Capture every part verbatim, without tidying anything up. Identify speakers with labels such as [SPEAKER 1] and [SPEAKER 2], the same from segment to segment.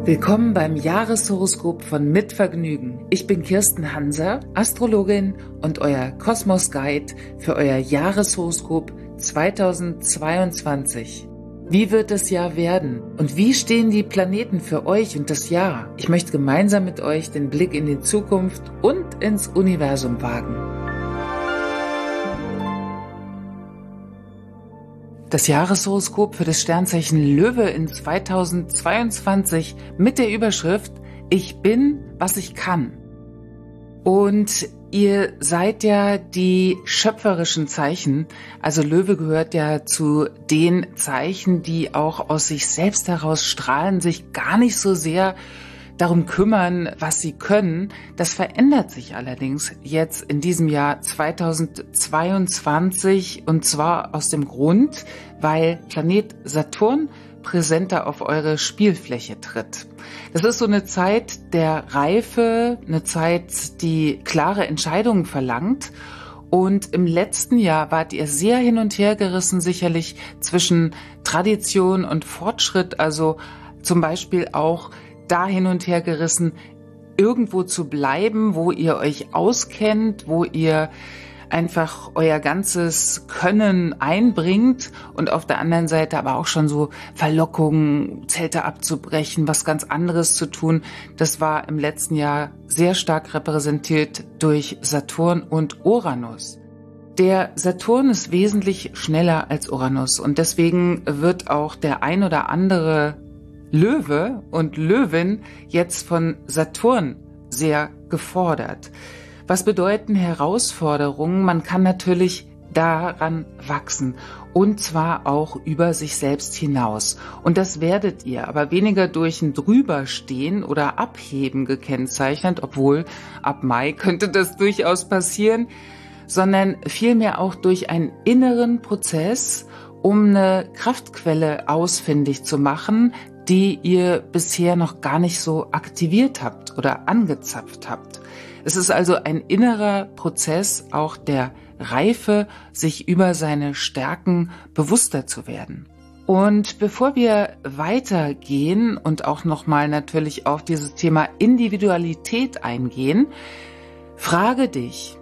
[SPEAKER 1] Willkommen beim Jahreshoroskop von Mit Vergnügen. Ich bin Kirsten Hanser, Astrologin und euer Kosmos-Guide für euer Jahreshoroskop zweitausendzweiundzwanzig. Wie wird das Jahr werden und wie stehen die Planeten für euch und das Jahr? Ich möchte gemeinsam mit euch den Blick in die Zukunft und ins Universum wagen. Das Jahreshoroskop für das Sternzeichen Löwe in zweitausendzweiundzwanzig mit der Überschrift Ich bin, was ich kann. Und ihr seid ja die schöpferischen Zeichen, also Löwe gehört ja zu den Zeichen, die auch aus sich selbst heraus strahlen, sich gar nicht so sehr darum kümmern, was sie können. Das verändert sich allerdings jetzt in diesem Jahr zweitausendzweiundzwanzig und zwar aus dem Grund, weil Planet Saturn präsenter auf eure Spielfläche tritt. Das ist so eine Zeit der Reife, eine Zeit, die klare Entscheidungen verlangt. Und im letzten Jahr wart ihr sehr hin und her gerissen, sicherlich zwischen Tradition und Fortschritt, also zum Beispiel auch da hin und her gerissen, irgendwo zu bleiben, wo ihr euch auskennt, wo ihr einfach euer ganzes Können einbringt und auf der anderen Seite aber auch schon so Verlockungen, Zelte abzubrechen, was ganz anderes zu tun. Das war im letzten Jahr sehr stark repräsentiert durch Saturn und Uranus. Der Saturn ist wesentlich schneller als Uranus und deswegen wird auch der ein oder andere Löwe und Löwin jetzt von Saturn sehr gefordert. Was bedeuten Herausforderungen? Man kann natürlich daran wachsen und zwar auch über sich selbst hinaus. Und das werdet ihr, aber weniger durch ein Drüberstehen oder Abheben gekennzeichnet, obwohl ab Mai könnte das durchaus passieren, sondern vielmehr auch durch einen inneren Prozess, um eine Kraftquelle ausfindig zu machen, die ihr bisher noch gar nicht so aktiviert habt oder angezapft habt. Es ist also ein innerer Prozess auch der Reife, sich über seine Stärken bewusster zu werden. Und bevor wir weitergehen und auch nochmal natürlich auf dieses Thema Individualität eingehen, frage dich,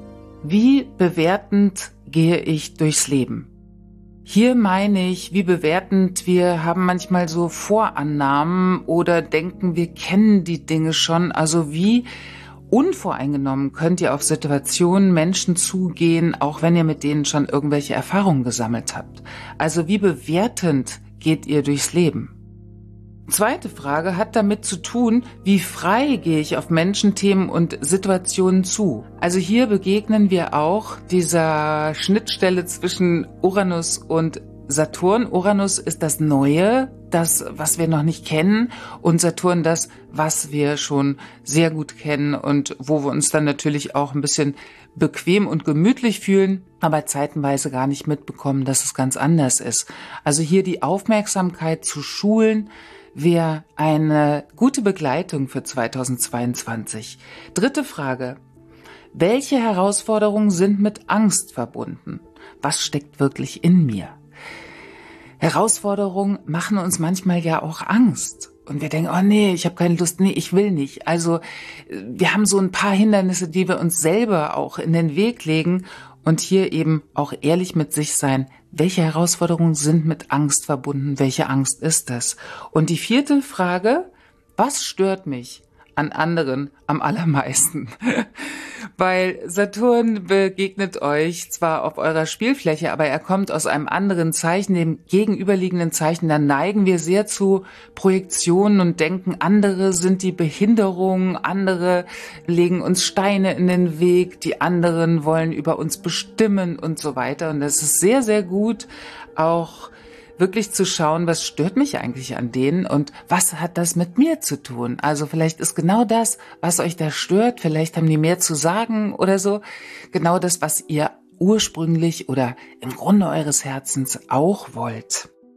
[SPEAKER 1] wie bewertend gehe ich durchs Leben? Hier meine ich, wie bewertend, wir haben manchmal so Vorannahmen oder denken, wir kennen die Dinge schon. Also wie unvoreingenommen könnt ihr auf Situationen, Menschen zugehen, auch wenn ihr mit denen schon irgendwelche Erfahrungen gesammelt habt. Also wie bewertend geht ihr durchs Leben? Zweite Frage hat damit zu tun, wie frei gehe ich auf Menschen, Themen und Situationen zu. Also hier begegnen wir auch dieser Schnittstelle zwischen Uranus und Saturn. Uranus ist das Neue, das, was wir noch nicht kennen, und Saturn das, was wir schon sehr gut kennen und wo wir uns dann natürlich auch ein bisschen bequem und gemütlich fühlen, aber zeitenweise gar nicht mitbekommen, dass es ganz anders ist. Also hier die Aufmerksamkeit zu schulen, wäre eine gute Begleitung für zweitausendzweiundzwanzig. Dritte Frage. Welche Herausforderungen sind mit Angst verbunden? Was steckt wirklich in mir? Herausforderungen machen uns manchmal ja auch Angst. Und wir denken, oh nee, ich habe keine Lust, nee, ich will nicht. Also wir haben so ein paar Hindernisse, die wir uns selber auch in den Weg legen und hier eben auch ehrlich mit sich sein. Welche Herausforderungen sind mit Angst verbunden? Welche Angst ist das? Und die vierte Frage, was stört mich an anderen am allermeisten? Weil Saturn begegnet euch zwar auf eurer Spielfläche, aber er kommt aus einem anderen Zeichen, dem gegenüberliegenden Zeichen. Da neigen wir sehr zu Projektionen und denken, andere sind die Behinderung, andere legen uns Steine in den Weg, die anderen wollen über uns bestimmen und so weiter. Und das ist sehr, sehr gut, auch wirklich zu schauen, was stört mich eigentlich an denen und was hat das mit mir zu tun? Also vielleicht ist genau das, was euch da stört, vielleicht haben die mehr zu sagen oder so, genau das, was ihr ursprünglich oder im Grunde eures Herzens auch wollt.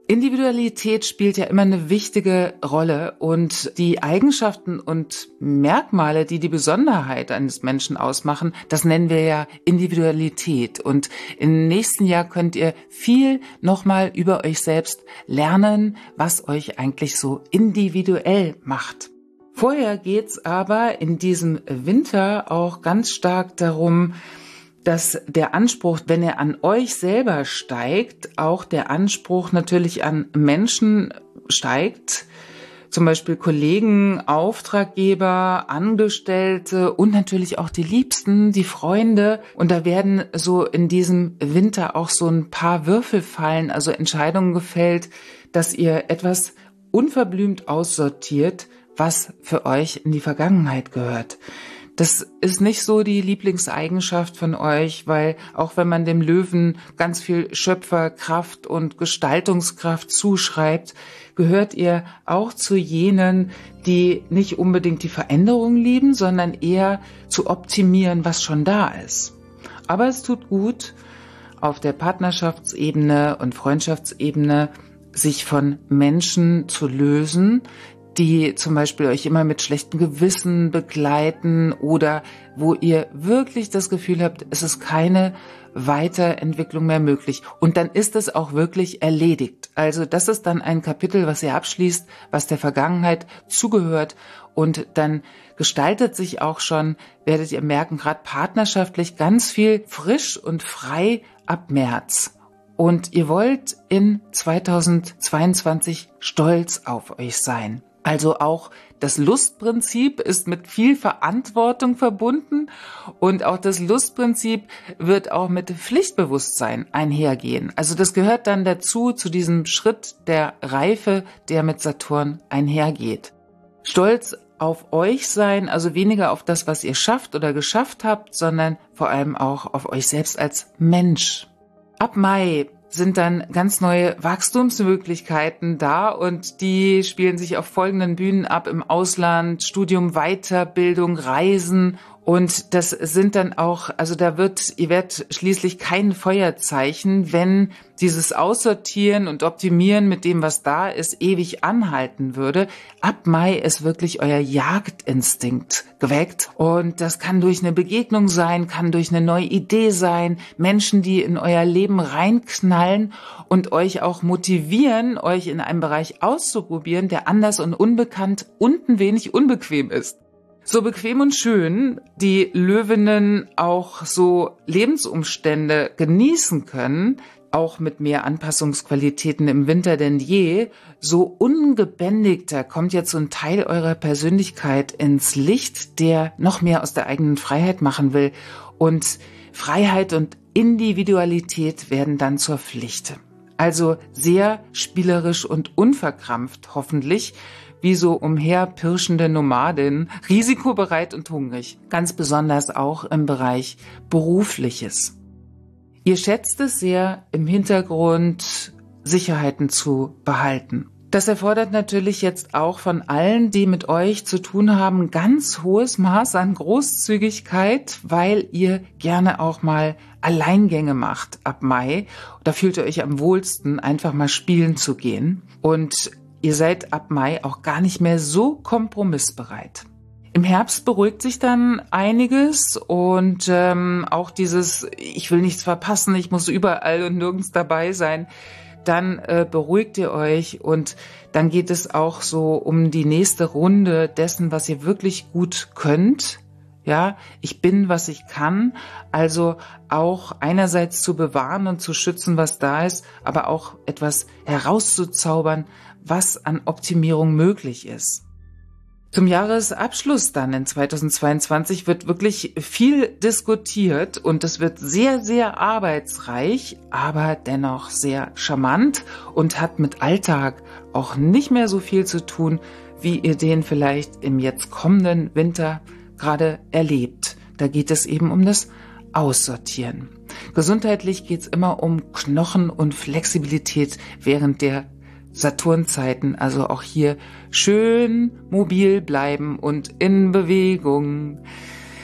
[SPEAKER 1] Individualität spielt ja immer eine wichtige Rolle und die Eigenschaften und Merkmale, die die Besonderheit eines Menschen ausmachen, das nennen wir ja Individualität. Und im nächsten Jahr könnt ihr viel nochmal über euch selbst lernen, was euch eigentlich so individuell macht. Vorher geht's aber in diesem Winter auch ganz stark darum, dass der Anspruch, wenn er an euch selber steigt, auch der Anspruch natürlich an Menschen steigt, zum Beispiel Kollegen, Auftraggeber, Angestellte und natürlich auch die Liebsten, die Freunde. Und da werden so in diesem Winter auch so ein paar Würfel fallen, also Entscheidungen gefällt, dass ihr etwas unverblümt aussortiert, was für euch in die Vergangenheit gehört. Das ist nicht so die Lieblingseigenschaft von euch, weil auch wenn man dem Löwen ganz viel Schöpferkraft und Gestaltungskraft zuschreibt, gehört ihr auch zu jenen, die nicht unbedingt die Veränderung lieben, sondern eher zu optimieren, was schon da ist. Aber es tut gut, auf der Partnerschaftsebene und Freundschaftsebene sich von Menschen zu lösen, die zum Beispiel euch immer mit schlechtem Gewissen begleiten oder wo ihr wirklich das Gefühl habt, es ist keine Weiterentwicklung mehr möglich. Und dann ist es auch wirklich erledigt. Also das ist dann ein Kapitel, was ihr abschließt, was der Vergangenheit zugehört. Und dann gestaltet sich auch schon, werdet ihr merken, gerade partnerschaftlich ganz viel frisch und frei ab März. Und ihr wollt in zweitausendzweiundzwanzig stolz auf euch sein. Also auch das Lustprinzip ist mit viel Verantwortung verbunden und auch das Lustprinzip wird auch mit Pflichtbewusstsein einhergehen. Also das gehört dann dazu, zu diesem Schritt der Reife, der mit Saturn einhergeht. Stolz auf euch sein, also weniger auf das, was ihr schafft oder geschafft habt, sondern vor allem auch auf euch selbst als Mensch. Ab Mai sind dann ganz neue Wachstumsmöglichkeiten da und die spielen sich auf folgenden Bühnen ab: im Ausland, Studium, Weiterbildung, Reisen. Und das sind dann auch, also da wird, ihr werdet schließlich kein Feuerzeichen, wenn dieses Aussortieren und Optimieren mit dem, was da ist, ewig anhalten würde. Ab Mai ist wirklich euer Jagdinstinkt geweckt. Und das kann durch eine Begegnung sein, kann durch eine neue Idee sein, Menschen, die in euer Leben reinknallen und euch auch motivieren, euch in einem Bereich auszuprobieren, der anders und unbekannt und ein wenig unbequem ist. So bequem und schön die Löwinnen auch so Lebensumstände genießen können, auch mit mehr Anpassungsqualitäten im Winter denn je, so ungebändigter kommt jetzt so ein Teil eurer Persönlichkeit ins Licht, der noch mehr aus der eigenen Freiheit machen will. Und Freiheit und Individualität werden dann zur Pflicht. Also sehr spielerisch und unverkrampft hoffentlich, wie so umherpirschende Nomadin, risikobereit und hungrig. Ganz besonders auch im Bereich Berufliches. Ihr schätzt es sehr, im Hintergrund Sicherheiten zu behalten. Das erfordert natürlich jetzt auch von allen, die mit euch zu tun haben, ganz hohes Maß an Großzügigkeit, weil ihr gerne auch mal Alleingänge macht ab Mai. Da fühlt ihr euch am wohlsten, einfach mal spielen zu gehen. Und ihr seid ab Mai auch gar nicht mehr so kompromissbereit. Im Herbst beruhigt sich dann einiges und ähm, auch dieses, ich will nichts verpassen, ich muss überall und nirgends dabei sein, dann äh, beruhigt ihr euch und dann geht es auch so um die nächste Runde dessen, was ihr wirklich gut könnt. Ja, ich bin, was ich kann, also auch einerseits zu bewahren und zu schützen, was da ist, aber auch etwas herauszuzaubern, was an Optimierung möglich ist. Zum Jahresabschluss dann in zweitausendzweiundzwanzig wird wirklich viel diskutiert und es wird sehr, sehr arbeitsreich, aber dennoch sehr charmant und hat mit Alltag auch nicht mehr so viel zu tun, wie ihr den vielleicht im jetzt kommenden Winter gerade erlebt. Da geht es eben um das Aussortieren. Gesundheitlich geht es immer um Knochen und Flexibilität während der Saturnzeiten, also auch hier schön mobil bleiben und in Bewegung.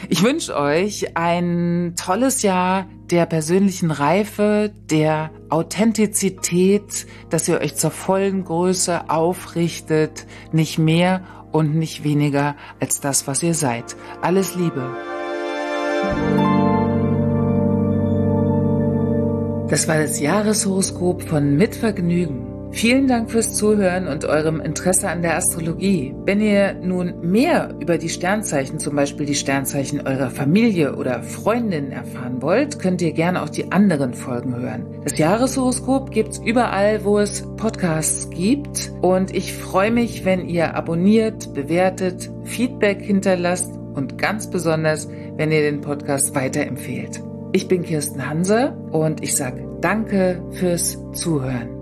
[SPEAKER 1] Ich wünsche euch ein tolles Jahr der persönlichen Reife, der Authentizität, dass ihr euch zur vollen Größe aufrichtet, nicht mehr und nicht weniger als das, was ihr seid. Alles Liebe. Das war das Jahreshoroskop von Mit Vergnügen. Vielen Dank fürs Zuhören und eurem Interesse an der Astrologie. Wenn ihr nun mehr über die Sternzeichen, zum Beispiel die Sternzeichen eurer Familie oder Freundinnen erfahren wollt, könnt ihr gerne auch die anderen Folgen hören. Das Jahreshoroskop gibt's überall, wo es Podcasts gibt. Und ich freue mich, wenn ihr abonniert, bewertet, Feedback hinterlasst und ganz besonders, wenn ihr den Podcast weiterempfehlt. Ich bin Kirsten Hanse und ich sage Danke fürs Zuhören.